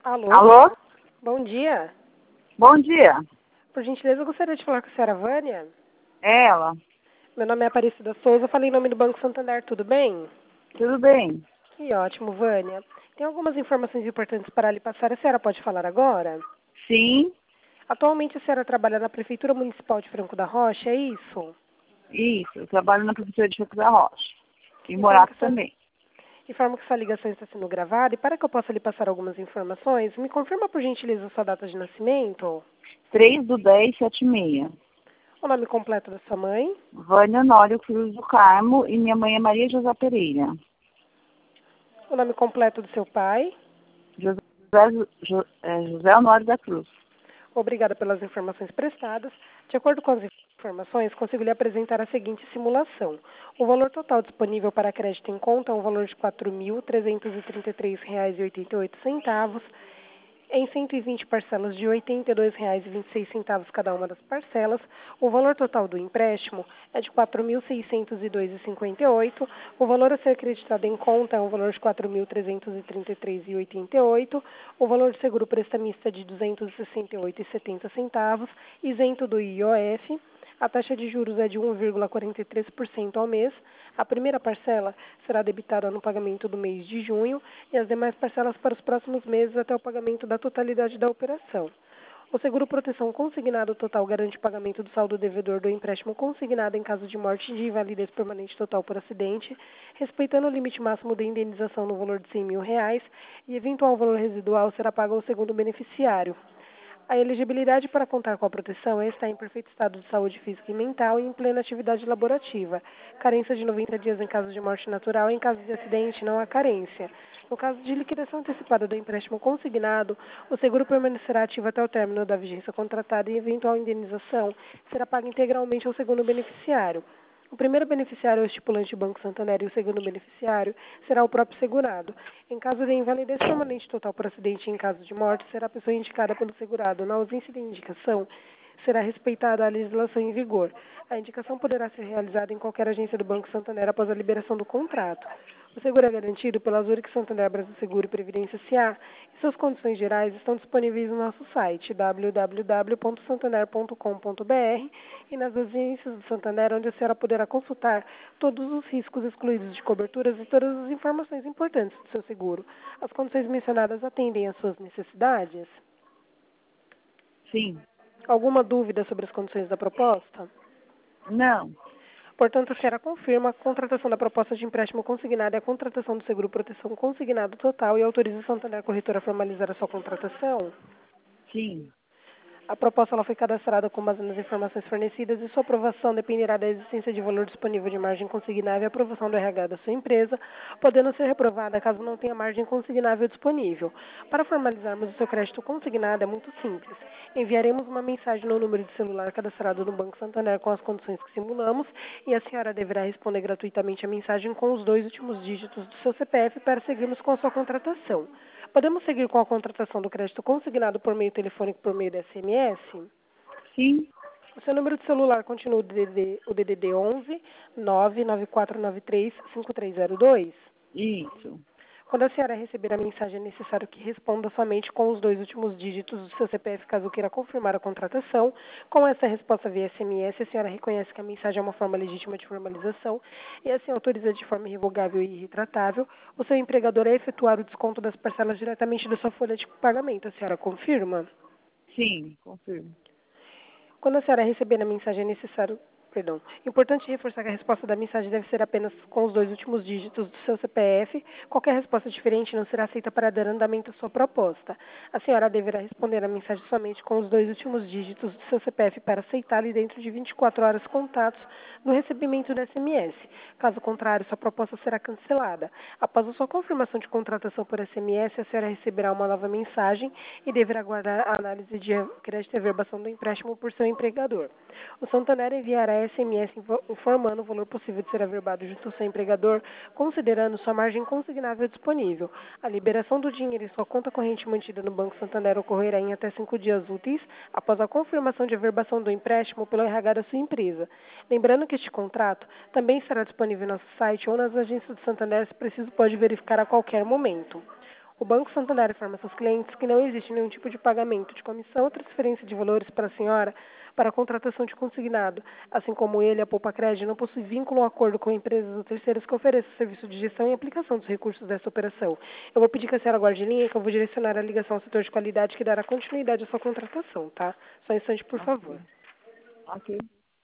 Alô? Alô? Bom dia. Bom dia. Por gentileza, eu gostaria de falar com a senhora Vânia. É ela. Meu nome é Aparecida Souza, eu falei em nome do Banco Santander, tudo bem? Tudo bem? Que ótimo, Vânia. Tem algumas informações importantes para lhe passar, a senhora pode falar agora? Sim, Atualmente a senhora trabalha na Prefeitura Municipal de Franco da Rocha, é isso? isso. Eu trabalho na Prefeitura de Franco da Rocha. E Informo que Morato essa, também. informo que essa ligação está sendo gravada e para que eu possa lhe passar algumas informações, me confirma por gentileza a sua data de nascimento, 3/10/76. o nome completo da sua mãe, Vânia Honório Cruz do Carmo e minha mãe é Maria José Pereira. o nome completo do seu pai. José Honório da Cruz. Obrigada pelas informações prestadas. De acordo com as informações, consigo lhe apresentar a seguinte simulação. O valor total disponível para crédito em conta é um valor de R$ 4.333,88, em 120 parcelas de R$ 82,26 cada uma das parcelas. O valor total do empréstimo é de R$ 4.602,58. O valor a ser acreditado em conta é um valor de R$ 4.333,88. O valor de seguro prestamista é de R$ 268,70, isento do IOF. A taxa de juros é de 1,43% ao mês. A primeira parcela será debitada no pagamento do mês de junho e as demais parcelas para os próximos meses até o pagamento da totalidade da operação. O seguro proteção consignado total garante o pagamento do saldo devedor do empréstimo consignado em caso de morte de invalidez permanente total por acidente, respeitando o limite máximo de indenização no valor de R$ 100 mil e eventual valor residual será pago ao segundo beneficiário. A elegibilidade para contar com a proteção é estar em perfeito estado de saúde física e mental e em plena atividade laborativa. Carência de 90 dias em caso de morte natural, em caso de acidente não há carência. No caso de liquidação antecipada do empréstimo consignado, o seguro permanecerá ativo até o término da vigência contratada e eventual indenização será paga integralmente ao segundo beneficiário. O primeiro beneficiário é o estipulante Banco Santander e o segundo beneficiário será o próprio segurado. Em caso de invalidez permanente total por acidente e em caso de morte, será a pessoa indicada pelo segurado. Na ausência de indicação, será respeitada a legislação em vigor. A indicação poderá ser realizada em qualquer agência do Banco Santander após a liberação do contrato. O seguro é garantido pela Zurich Santander Brasil Seguro e Previdência S.A. e suas condições gerais estão disponíveis no nosso site www.santander.com.br e nas agências do Santander, onde a senhora poderá consultar todos os riscos excluídos de coberturas e todas as informações importantes do seu seguro. As condições mencionadas atendem às suas necessidades? Sim. Alguma dúvida sobre as condições da proposta? Não. Portanto, a senhora confirma a contratação da proposta de empréstimo consignado e a contratação do seguro proteção consignado total e autoriza a Santander Corretora a formalizar a sua contratação? Sim. A proposta ela foi cadastrada com base nas informações fornecidas e sua aprovação dependerá da existência de valor disponível de margem consignável e aprovação do RH da sua empresa, podendo ser reprovada caso não tenha margem consignável disponível. Para formalizarmos o seu crédito consignado é muito simples. Enviaremos uma mensagem no número de celular cadastrado no Banco Santander com as condições que simulamos e a senhora deverá responder gratuitamente a mensagem com os 2 últimos dígitos do seu CPF para seguirmos com a sua contratação. Podemos seguir com a contratação do crédito consignado por meio telefônico por meio da SMS? Sim. O seu número de celular continua o DDD 11 99493 5302? Isso. Quando a senhora receber a mensagem, é necessário que responda somente com os 2 últimos dígitos do seu CPF, caso queira confirmar a contratação. Com essa resposta via SMS, a senhora reconhece que a mensagem é uma forma legítima de formalização e assim autoriza de forma irrevogável e irretratável o seu empregador a efetuar o desconto das parcelas diretamente da sua folha de pagamento. A senhora confirma? Sim, confirmo. Quando a senhora receber a mensagem, é necessário. Importante reforçar que a resposta da mensagem deve ser apenas com os 2 últimos dígitos do seu CPF. Qualquer resposta diferente não será aceita para dar andamento à sua proposta. A senhora deverá responder a mensagem somente com os 2 últimos dígitos do seu CPF para aceitá-la e dentro de 24 horas contatos do recebimento do SMS. Caso contrário, sua proposta será cancelada. Após a sua confirmação de contratação por SMS, a senhora receberá uma nova mensagem e deverá aguardar a análise de crédito e averbação do empréstimo por seu empregador. O Santander enviará SMS informando o valor possível de ser averbado junto ao seu empregador, considerando sua margem consignável disponível. A liberação do dinheiro em sua conta corrente mantida no Banco Santander ocorrerá em até 5 dias úteis após a confirmação de averbação do empréstimo pelo RH da sua empresa. Lembrando que este contrato também estará disponível no nosso site ou nas agências do Santander, se preciso pode verificar a qualquer momento. O Banco Santander informa a seus clientes que não existe nenhum tipo de pagamento de comissão ou transferência de valores para a senhora para a contratação de consignado, assim como ele, a Poupa Crédito, não possui vínculo ou acordo com empresas ou terceiros que ofereçam serviço de gestão e aplicação dos recursos dessa operação. Eu vou pedir que a senhora guarde linha, que eu vou direcionar a ligação ao setor de qualidade que dará continuidade à sua contratação, tá? Só um instante, por favor. Ok.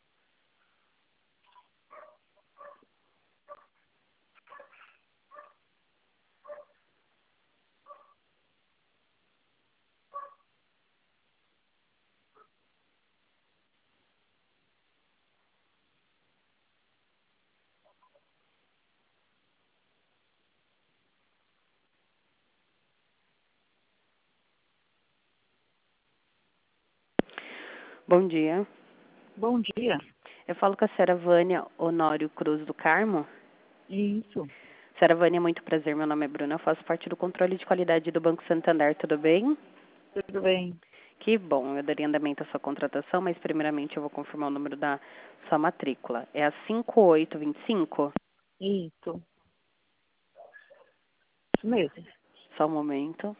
Bom dia. Bom dia. Eu falo com a senhora Vânia Honório Cruz do Carmo. Isso. Senhora Vânia, muito prazer. Meu nome é Bruna. Eu faço parte do controle de qualidade do Banco Santander. Tudo bem? Tudo bem. Que bom. Eu daria andamento à sua contratação, mas primeiramente eu vou confirmar o número da sua matrícula. É a 5825? Isso. Isso mesmo. Só um momento.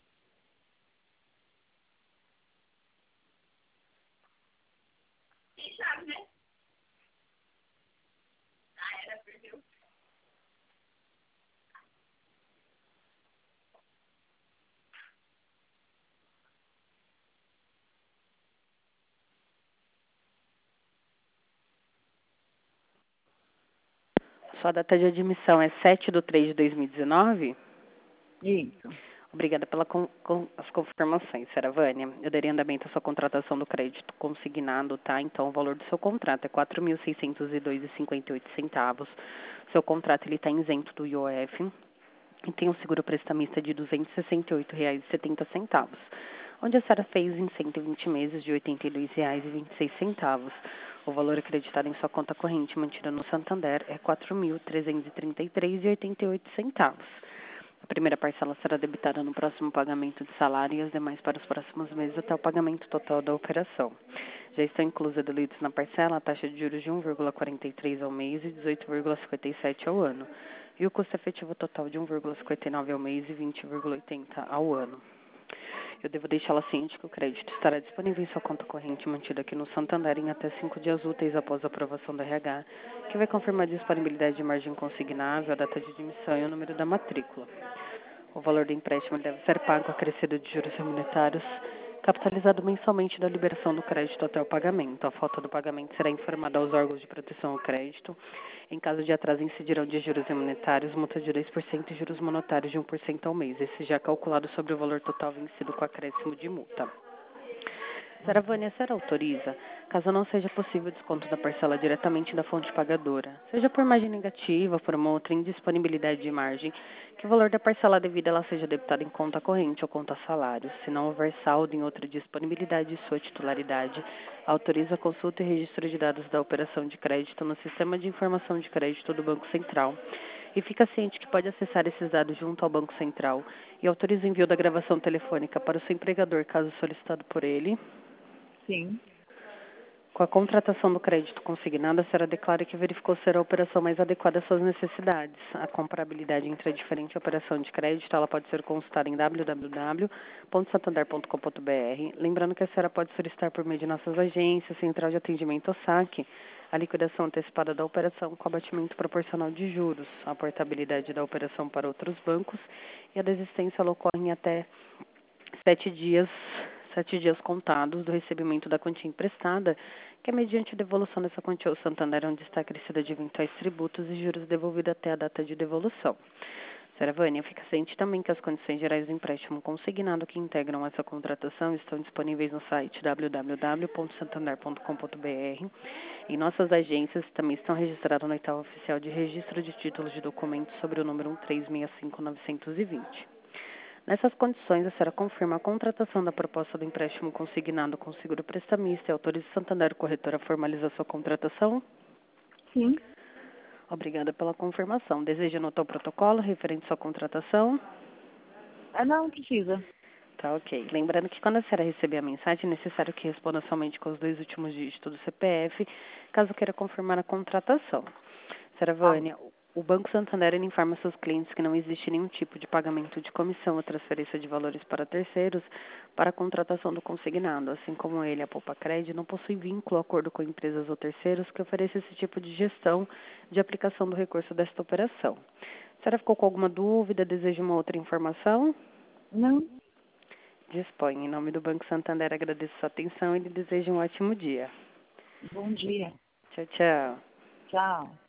Sua data de admissão é 7/3/2019? Isso. Obrigada pelas confirmações, senhora Vânia. Eu daria andamento à sua contratação do crédito consignado, tá? Então, o valor do seu contrato é R$ 4.602,58. Seu contrato está isento do IOF e tem um seguro prestamista de R$ 268,70, onde a senhora fez em 120 meses de R$ 82,26. O valor acreditado em sua conta corrente mantida no Santander é R$ 4.333,88. A primeira parcela será debitada no próximo pagamento de salário e as demais para os próximos meses até o pagamento total da operação. Já estão inclusas delitos na parcela a taxa de juros de 1,43 ao mês e 18,57 ao ano, e o custo efetivo total de 1,59 ao mês e 20,80 ao ano. Eu devo deixá-la ciente que o crédito estará disponível em sua conta corrente mantida aqui no Santander em até 5 dias úteis após a aprovação da RH, que vai confirmar a disponibilidade de margem consignável, a data de admissão e o número da matrícula. O valor do empréstimo deve ser pago acrescido de juros monetários, capitalizado mensalmente da liberação do crédito até o pagamento. A falta do pagamento será informada aos órgãos de proteção ao crédito. Em caso de atraso, incidirão de juros monetários, multa de 2% e juros monetários de 1% ao mês. Esse já é calculado sobre o valor total vencido com acréscimo de multa. Senhora Vânia, a senhora autoriza, caso não seja possível o desconto da parcela diretamente da fonte pagadora, seja por margem negativa, por uma outra indisponibilidade de margem, que o valor da parcela devida ela seja debitado em conta corrente ou conta salário. Se não houver saldo em outra disponibilidade de sua titularidade, autoriza a consulta e registro de dados da operação de crédito no Sistema de Informação de Crédito do Banco Central. E fica ciente que pode acessar esses dados junto ao Banco Central e autoriza o envio da gravação telefônica para o seu empregador, caso solicitado por ele. Sim. Com a contratação do crédito consignado, a senhora declara que verificou ser a operação mais adequada às suas necessidades. A comparabilidade entre a diferente operação de crédito, ela pode ser consultada em www.santander.com.br. Lembrando que a senhora pode solicitar por meio de nossas agências, central de atendimento ou saque, a liquidação antecipada da operação com abatimento proporcional de juros, a portabilidade da operação para outros bancos e a desistência ela ocorre em até 7 dias contados do recebimento da quantia emprestada, que é mediante a devolução dessa quantia ao Santander, onde está acrescida de eventuais tributos e juros devolvidos até a data de devolução. Senhora Vânia, fica ciente também que as condições gerais do empréstimo consignado que integram essa contratação estão disponíveis no site www.santander.com.br. Em nossas agências também estão registradas no oitavo oficial de registro de títulos de documentos sobre o número 1365920. Nessas condições, a senhora confirma a contratação da proposta do empréstimo consignado com seguro prestamista e autoriza o Santander Corretora a formalizar sua contratação? Sim. Obrigada pela confirmação. Deseja anotar o protocolo referente à sua contratação? Não precisa. Tá, ok. Lembrando que quando a senhora receber a mensagem, é necessário que responda somente com os 2 últimos dígitos do CPF, caso queira confirmar a contratação. Senhora Vânia, O Banco Santander informa seus clientes que não existe nenhum tipo de pagamento de comissão ou transferência de valores para terceiros para a contratação do consignado, assim como ele, a Poupa-Cred, não possui vínculo, acordo com empresas ou terceiros que ofereçam esse tipo de gestão de aplicação do recurso desta operação. A senhora ficou com alguma dúvida? Deseja uma outra informação? Não, Dispõe. Em nome do Banco Santander, agradeço sua atenção e lhe desejo um ótimo dia. bom dia. Tchau, tchau. Tchau.